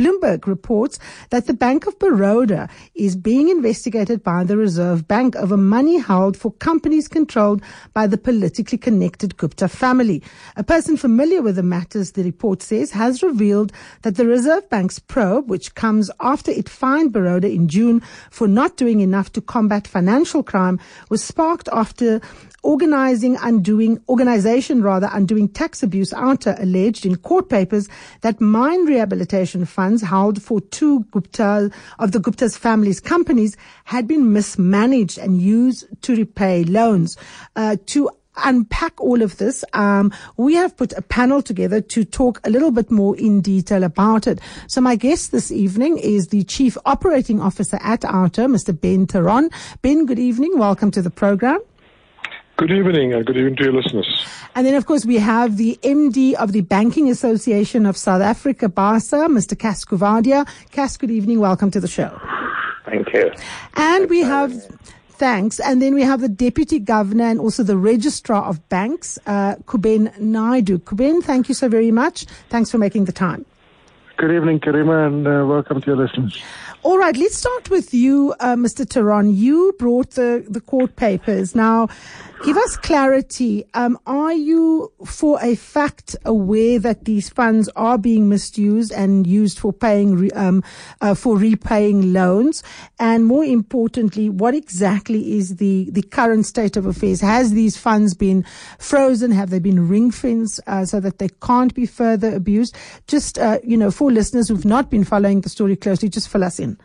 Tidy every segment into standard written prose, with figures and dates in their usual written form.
Bloomberg reports that the Bank of Baroda is being investigated by the Reserve Bank over money held for companies controlled by the politically connected Gupta family. A person familiar with the matters, the report says, has revealed that the Reserve Bank's probe, which comes after it fined Baroda in June for not doing enough to combat financial crime, was sparked after organization undoing tax abuse. Outer alleged in court papers that mine rehabilitation funds held for two of the Gupta's family's companies had been mismanaged and used to repay loans. To unpack all of this, we have put a panel together to talk a little bit more in detail about it. So my guest this evening is the Chief Operating Officer at Outer, Mr. Ben Theron. Ben, good evening. Welcome to the program. Good evening, and good evening to your listeners. And then, of course, we have the MD of the Banking Association of South Africa, BASA, Mr. Cas Coovadia. Cas, good evening. Welcome to the show. Thank you. And we have... Thanks. And then we have the Deputy Governor and also the Registrar of Banks, Kuben Naidu. Kuben, thank you so very much. Thanks for making the time. Good evening, Karima, and welcome to your listeners. All right, let's start with you, Mr. Theron. You brought the court papers. Now, give us clarity. Are you for a fact aware that these funds are being misused and used for repaying loans? And more importantly, what exactly is the current state of affairs? Has these funds been frozen? Have they been ring-fenced so that they can't be further abused? Just, for listeners who've not been following the story closely, just fill us in.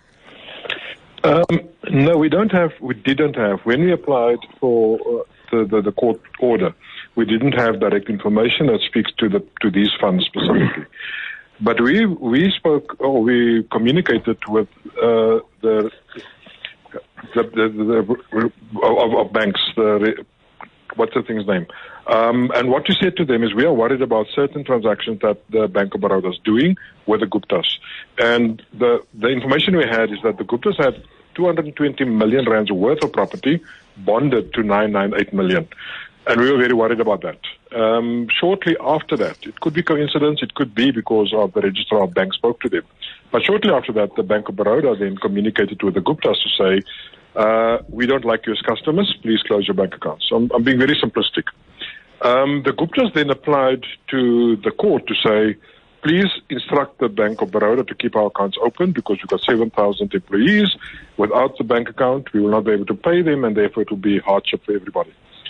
No, we didn't have. When we applied for the court order, we didn't have direct information that speaks to these funds specifically. But we spoke, or we communicated with the banks. What's the thing's name? And what we said to them is we are worried about certain transactions that the Bank of Baroda is doing with the Guptas. And the information we had is that the Guptas had 220 million rands worth of property bonded to 998 million. And we were very worried about that. Shortly after that, it could be coincidence, it could be because of the Registrar of Banks spoke to them. But shortly after that, the Bank of Baroda then communicated with the Guptas to say, we don't like you as customers, please close your bank accounts. So I'm being very simplistic. The Guptas then applied to the court to say, please instruct the Bank of Baroda to keep our accounts open because we've got 7,000 employees. Without the bank account, we will not be able to pay them, and therefore it will be hardship for everybody.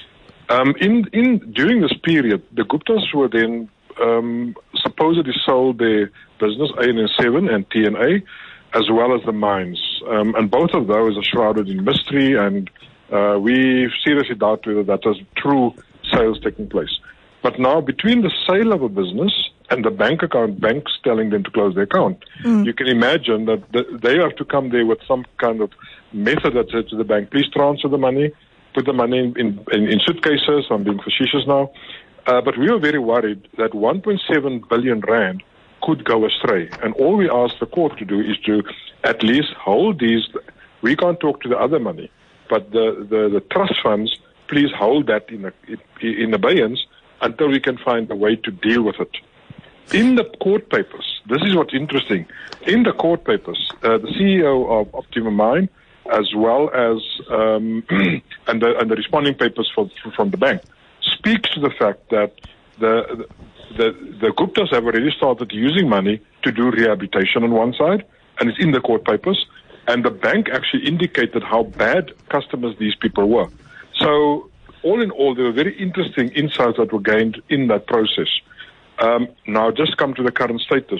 During this period, the Guptas were then supposedly sold their business, ANN7 and TNA, as well as the mines. And both of those are shrouded in mystery, and we seriously doubt whether that was true sales taking place. But now, between the sale of a business and the bank account, banks telling them to close their account, you can imagine that they have to come there with some kind of method that says to the bank, please transfer the money, put the money in suitcases. I'm being facetious now. But we were very worried that 1.7 billion rand could go astray. And all we asked the court to do is to at least hold these. We can't talk to the other money, but the trust funds, please hold that in abeyance until we can find a way to deal with it. In the court papers, this is what's interesting. In the court papers, the CEO of Optima Mine, as well as and the responding papers from the bank, speaks to the fact that the Guptas have already started using money to do rehabilitation on one side, and it's in the court papers. And the bank actually indicated how bad customers these people were. So, all in all, there were very interesting insights that were gained in that process. Now, just come to the current status.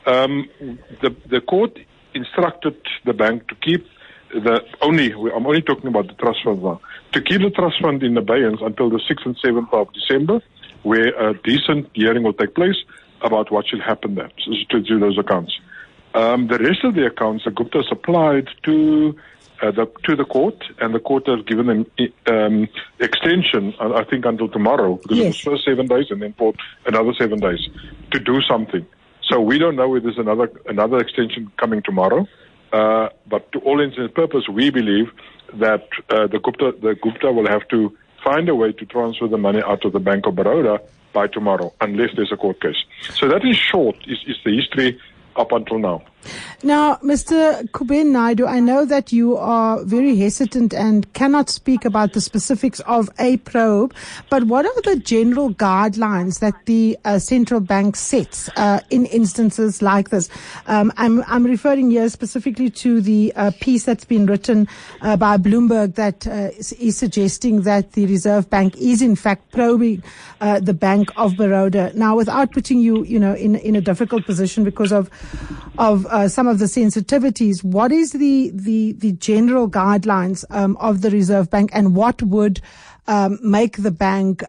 The court instructed the bank to keep I'm only talking about the trust fund now, to keep the trust fund in abeyance until the 6th and 7th of December, where a decent hearing will take place about what should happen there to those accounts. The rest of the accounts, the Guptas applied to the court, and the court has given them extension, I think, until tomorrow, because it was first 7 days and then for another 7 days to do something. So we don't know if there's another extension coming tomorrow. But to all intents and purposes, we believe that the Gupta will have to find a way to transfer the money out of the Bank of Baroda by tomorrow, unless there's a court case. So that, in short, is the history up until now. Now, Mr. Kuben Naidu, I know that you are very hesitant and cannot speak about the specifics of a probe, but what are the general guidelines that the central bank sets in instances like this? I'm referring here specifically to the piece that's been written by Bloomberg that is suggesting that the Reserve Bank is in fact probing the Bank of Baroda. Now, without putting you, in a difficult position because of some of the sensitivities, what is the general guidelines of the Reserve Bank, and what would make the bank,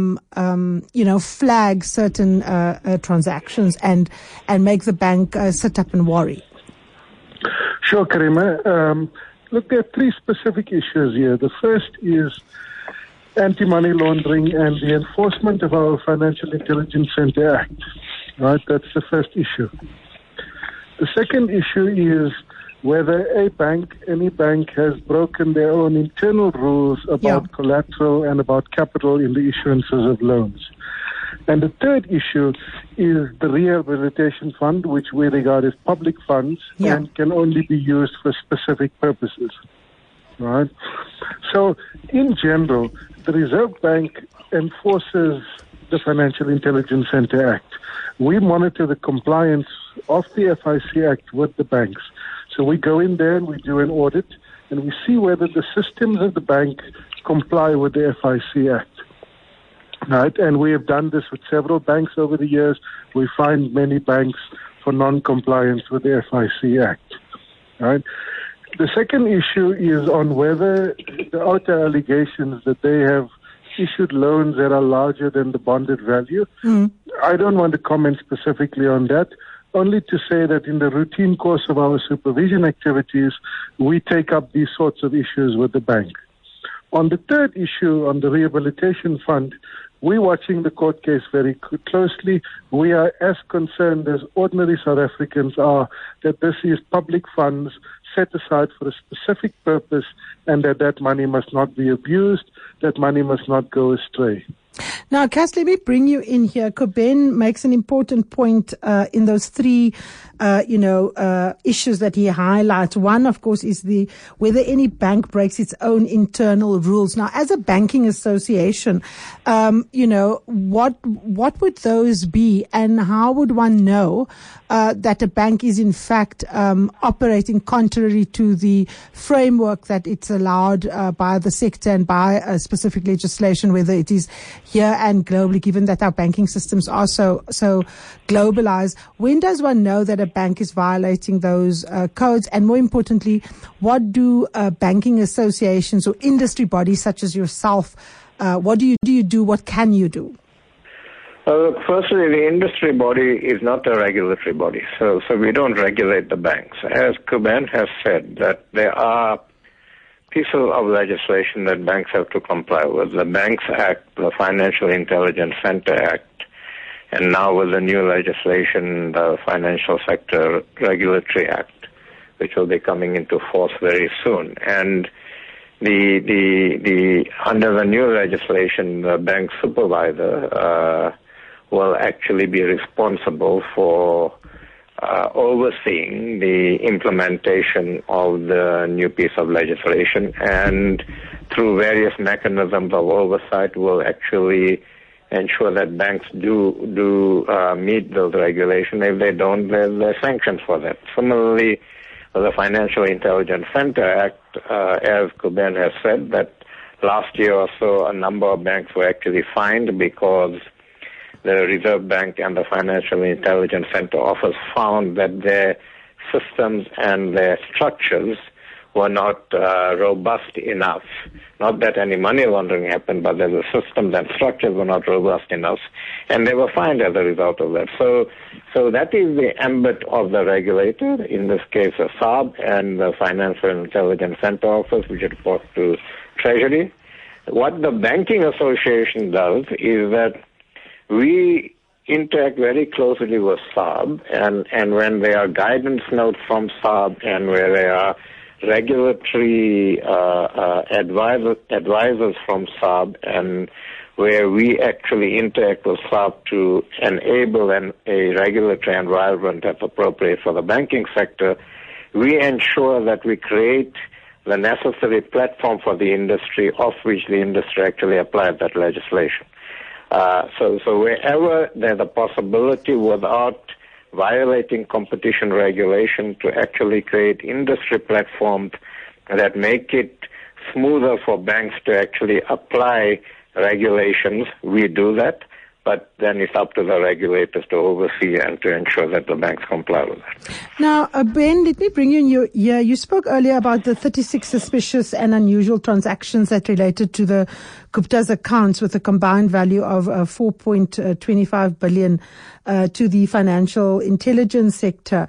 flag certain transactions and make the bank sit up and worry? Sure, Karima. Look, there are three specific issues here. The first is anti-money laundering and the enforcement of our Financial Intelligence Center Act. Right, that's the first issue. The second issue is whether any bank has broken their own internal rules about collateral and about capital in the issuances of loans. And the third issue is the Rehabilitation Fund, which we regard as public funds and can only be used for specific purposes. Right? So, in general, the Reserve Bank enforces the Financial Intelligence Center Act. We monitor the compliance of the FIC Act with the banks. So we go in there and we do an audit and we see whether the systems of the bank comply with the FIC Act. Right? And we have done this with several banks over the years. We find many banks for non-compliance with the FIC Act. Right? The second issue is on whether the outer allegations that they have issued loans that are larger than the bonded value. I don't want to comment specifically on that, only to say that in the routine course of our supervision activities, we take up these sorts of issues with the bank. On the third issue, on the Rehabilitation Fund, we're watching the court case very closely. We are as concerned as ordinary South Africans are that this is public funds set aside for a specific purpose and that money must not be abused, that money must not go astray. Now, Cass, let me bring you in here. Kuben makes an important point in those three, issues that he highlights. One, of course, is whether any bank breaks its own internal rules. Now, as a banking association, what would those be, and how would one know that a bank is in fact operating contrary to the framework that it's allowed by the sector and by specific legislation, whether it is here and globally, given that our banking systems are so globalized? When does one know that a bank is violating those codes? And more importantly, what do banking associations or industry bodies such as yourself, what do you do? What can you do? Firstly, the industry body is not a regulatory body, so we don't regulate the banks. As Kuben has said, that there are pieces of legislation that banks have to comply with. The Banks Act, the Financial Intelligence Center Act, and now with the new legislation, the Financial Sector Regulatory Act, which will be coming into force very soon. And the under the new legislation, the bank supervisor will actually be responsible for overseeing the implementation of the new piece of legislation, and through various mechanisms of oversight will actually ensure that banks do meet those regulations. If they don't, there are sanctions for that. Similarly, the Financial Intelligence Center Act, as Kuben has said, that last year or so a number of banks were actually fined because the Reserve Bank and the Financial Intelligence Center office found that their systems and their structures were not robust enough. Not that any money laundering happened, but that the systems and structures were not robust enough, and they were fined as a result of that. So that is the ambit of the regulator, in this case the SARB and the Financial Intelligence Center office, which report to Treasury. What the Banking Association does is that we interact very closely with SARB, and when there are guidance notes from SARB and where there are regulatory advisors from SARB, and where we actually interact with SARB to enable a regulatory environment that's appropriate for the banking sector, we ensure that we create the necessary platform for the industry, of which the industry actually applied that legislation. So wherever there's a possibility without violating competition regulation to actually create industry platforms that make it smoother for banks to actually apply regulations, we do that. But then it's up to the regulators to oversee and to ensure that the banks comply with that. Now, Ben, let me bring you in here. You spoke earlier about the 36 suspicious and unusual transactions that related to the Gupta's accounts with a combined value of 4.25 billion to the Financial Intelligence Center.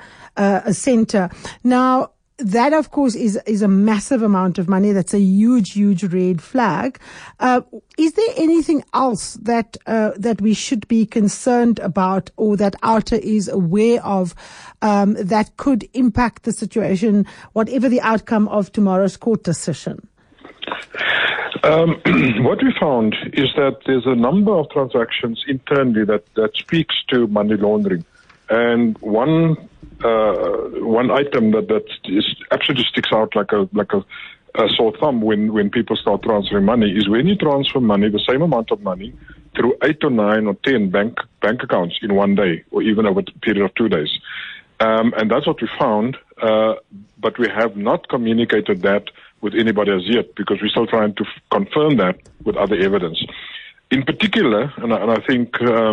Now, that, of course, is a massive amount of money. That's a huge, huge red flag. Is there anything else that we should be concerned about, or that OUTA is aware of, that could impact the situation, whatever the outcome of tomorrow's court decision? What we found is that there's a number of transactions internally that speaks to money laundering, and one item that is absolutely sticks out like a sore thumb when people start transferring money is when you transfer money, the same amount of money, through 8 or 9 or 10 bank accounts in one day, or even over a period of 2 days. And that's what we found, but we have not communicated that with anybody as yet, because we're still trying to confirm that with other evidence. In particular, and I think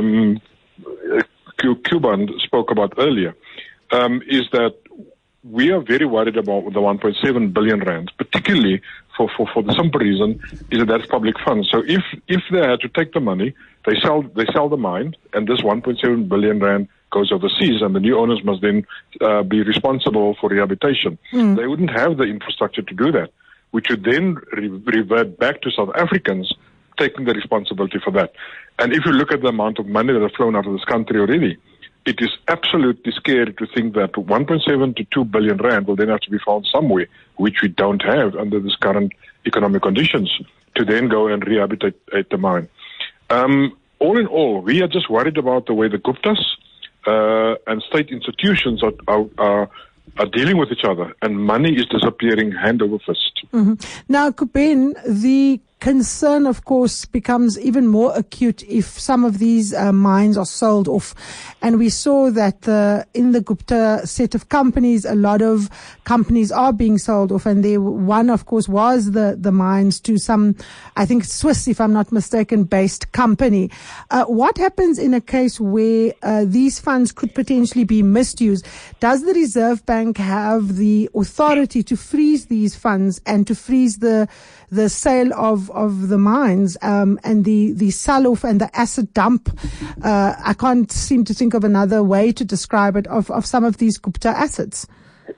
Cuban spoke about earlier, is that we are very worried about the 1.7 billion rand, particularly for the simple reason is that that's public funds. So if they had to take the money, they sell the mine, and this 1.7 billion rand goes overseas, and the new owners must then be responsible for rehabilitation. They wouldn't have the infrastructure to do that, which would then revert back to South Africans taking the responsibility for that. And if you look at the amount of money that has flown out of this country already, it is absolutely scary to think that 1.7 to 2 billion rand will then have to be found somewhere, which we don't have under this current economic conditions, to then go and rehabilitate the mine. All in all, we are just worried about the way the Guptas and state institutions are dealing with each other, and money is disappearing hand over fist. Now, Kuben, the concern, of course, becomes even more acute if some of these mines are sold off. And we saw that in the Gupta set of companies, a lot of companies are being sold off. And one, of course, was the mines to some, I think, Swiss, if I'm not mistaken, based company. What happens in a case where these funds could potentially be misused? Does the Reserve Bank have the authority to freeze these funds and to freeze the sale of the mines and the sell-off and the asset dump? I can't seem to think of another way to describe it, of some of these Gupta assets.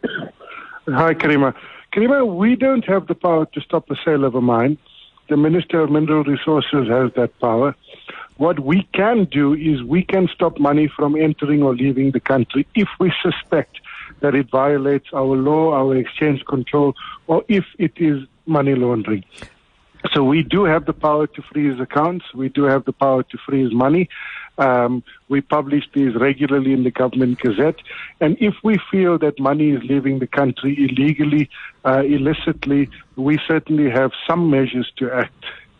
Hi, Karima. Karima, we don't have the power to stop the sale of a mine. The Minister of Mineral Resources has that power. What we can do is we can stop money from entering or leaving the country if we suspect that it violates our law, our exchange control, or if it is money laundering. So we do have the power to freeze accounts. We do have the power to freeze money. We publish these regularly in the Government Gazette. And if we feel that money is leaving the country illegally, illicitly, we certainly have some measures to act.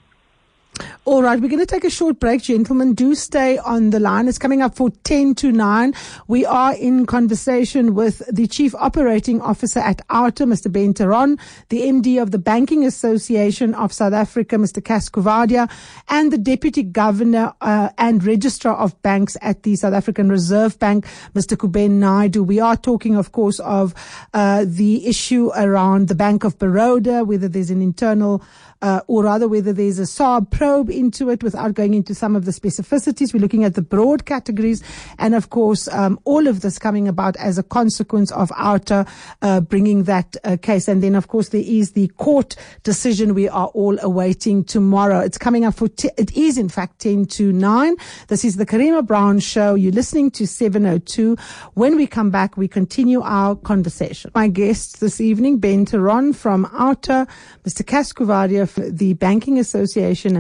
All right, we're going to take a short break, gentlemen. Do stay on the line. It's coming up for 10 to 9. We are in conversation with the Chief Operating Officer at OUTA, Mr. Ben Theron, the MD of the Banking Association of South Africa, Mr. Cas Coovadia, and the Deputy Governor and Registrar of Banks at the South African Reserve Bank, Mr. Kuben Naidoo. We are talking, of course, of the issue around the Bank of Baroda, whether there's an internal or rather whether there's a SARB probe into it, without going into some of the specificities. We're looking at the broad categories, and of course, all of this coming about as a consequence of OUTA bringing that case. And then, of course, there is the court decision we are all awaiting tomorrow. It's coming up for, it is in fact 10 to 9. This is the Karima Brown Show. You're listening to 702. When we come back, we continue our conversation. My guests this evening, Ben Theron from OUTA, Mr. Cas Coovadia, the Banking Association, and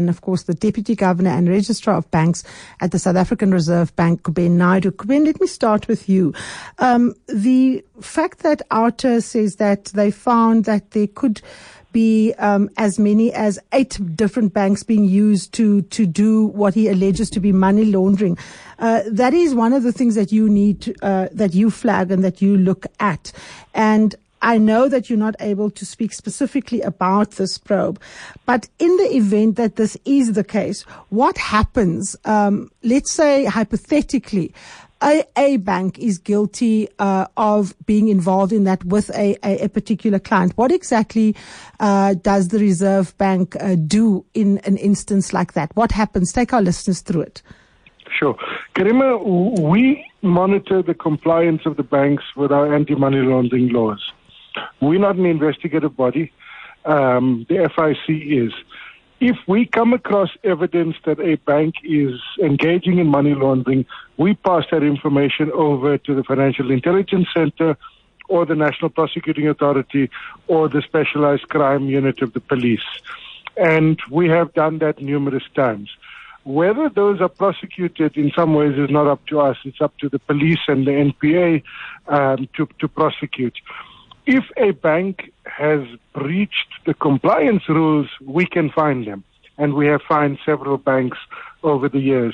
and, of course, the Deputy Governor and Registrar of Banks at the South African Reserve Bank, Kuben Naidoo. Kuben, let me start with you. The fact that OUTA says that they found that there could be as many as 8 different banks being used to do what he alleges to be money laundering. That is one of the things that you need to, that you flag and that you look at. And I know that you're not able to speak specifically about this probe, but in the event that this is the case, what happens, let's say hypothetically, a bank is guilty of being involved in that with a particular client. What exactly does the Reserve Bank do in an instance like that? What happens? Take our listeners through it. Sure. Karima, we monitor the compliance of the banks with our anti-money laundering laws. We're not an investigative body. The FIC is. If we come across evidence that a bank is engaging in money laundering, we pass that information over to the Financial Intelligence Center or the National Prosecuting Authority or the Specialized Crime Unit of the police. And we have done that numerous times. Whether those are prosecuted in some ways is not up to us. It's up to the police and the NPA to prosecute. If a bank has breached the compliance rules, we can fine them. And we have fined several banks over the years.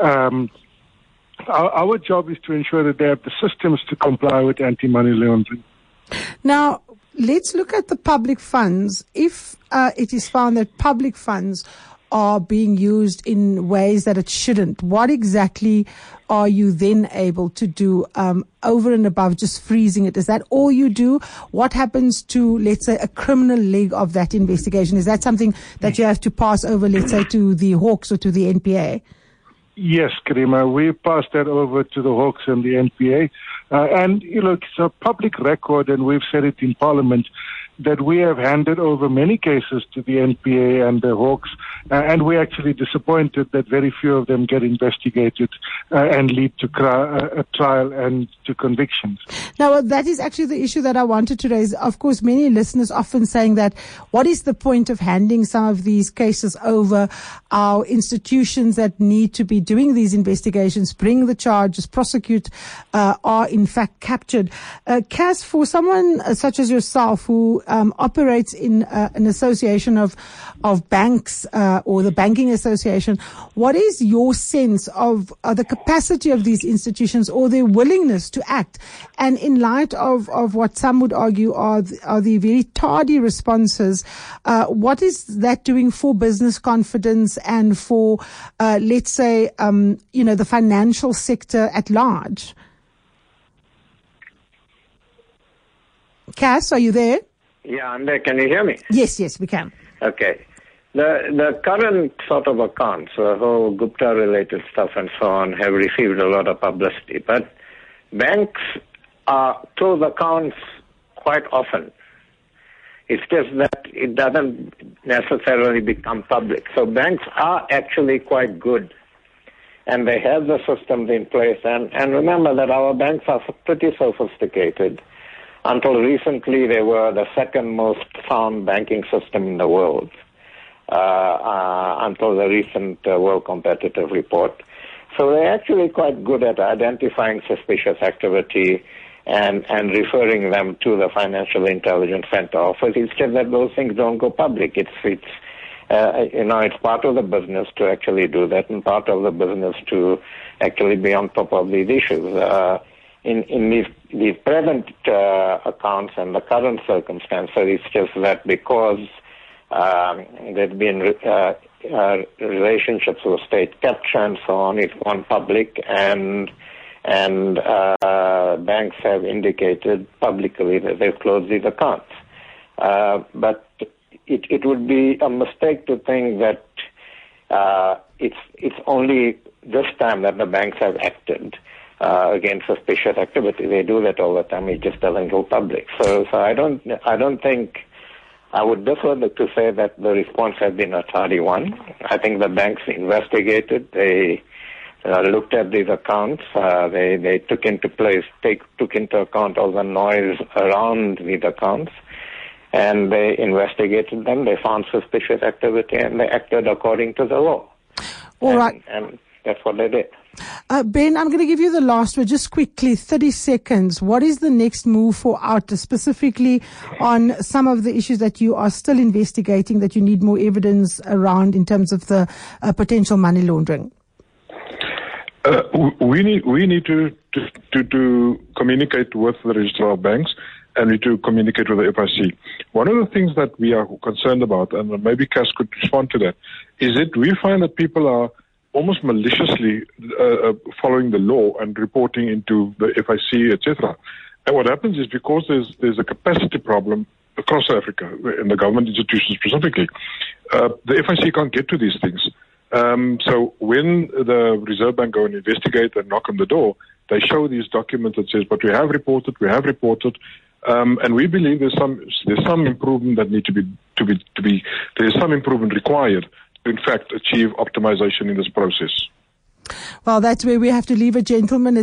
Our job is to ensure that they have the systems to comply with anti-money laundering. Now, let's look at the public funds. If it is found that public funds are being used in ways that it shouldn't, what exactly are you then able to do over and above just freezing it? Is that all you do? What happens to, let's say, a criminal leg of that investigation? Is that something that you have to pass over, let's say, to the Hawks or to the NPA? Yes, Karima, we pass that over to the Hawks and the NPA. And, it's a public record, and we've said it in Parliament, that we have handed over many cases to the NPA and the Hawks, and we're actually disappointed that very few of them get investigated and lead to a trial and to convictions. Now, that is actually the issue that I wanted to raise. Of course, many listeners often saying that, what is the point of handing some of these cases over? Our institutions that need to be doing these investigations, bring the charges, prosecute, are in fact captured. Cass, for someone such as yourself who operates in an association of banks or the Banking Association, what is your sense of the capacity of these institutions or their willingness to act? And in light of what some would argue are the very tardy responses, what is that doing for business confidence and for, let's say, the financial sector at large? Cass, are you there? Yeah, I'm there. Can you hear me? Yes, we can. Okay. The current sort of accounts, the whole Gupta-related stuff and so on, have received a lot of publicity. But banks close accounts quite often. It's just that it doesn't necessarily become public. So banks are actually quite good, and they have the systems in place. And remember that our banks are pretty sophisticated. Until recently, they were the second most sound banking system in the world, until the recent World Competitive Report. So they're actually quite good at identifying suspicious activity and referring them to the Financial Intelligence Center office. It's just that those things don't go public. It's part of the business to actually do that, and part of the business to actually be on top of these issues. In these present accounts and the current circumstances, it's just that because there's been relationships with state capture and so on, it's gone public, and banks have indicated publicly that they've closed these accounts. But it would be a mistake to think that it's only this time that the banks have acted against suspicious activity. They do that all the time. It just doesn't go public. So I don't think I would defer to say that the response has been a tardy one. I think the banks investigated. They looked at these accounts. They took into account all the noise around these accounts, And they investigated them, they found suspicious activity, and they acted according to the law. All right. And that's what they did. Ben, I'm going to give you the last word, just quickly, 30 seconds. What is the next move for OUTA, specifically on some of the issues that you are still investigating, that you need more evidence around in terms of the potential money laundering? We need to communicate with the Registrar of Banks, and we need to communicate with the FIC. One of the things that we are concerned about, and maybe Cass could respond to that, is that we find that people are almost maliciously following the law and reporting into the FIC, etc. And what happens is, because there's a capacity problem across Africa, in the government institutions specifically, the FIC can't get to these things. So when the Reserve Bank go and investigate and knock on the door, they show these documents that says, but we have reported, and we believe there's some improvement that need to be there's some improvement required to in fact achieve optimization in this process. Well, that's where we have to leave it, gentlemen.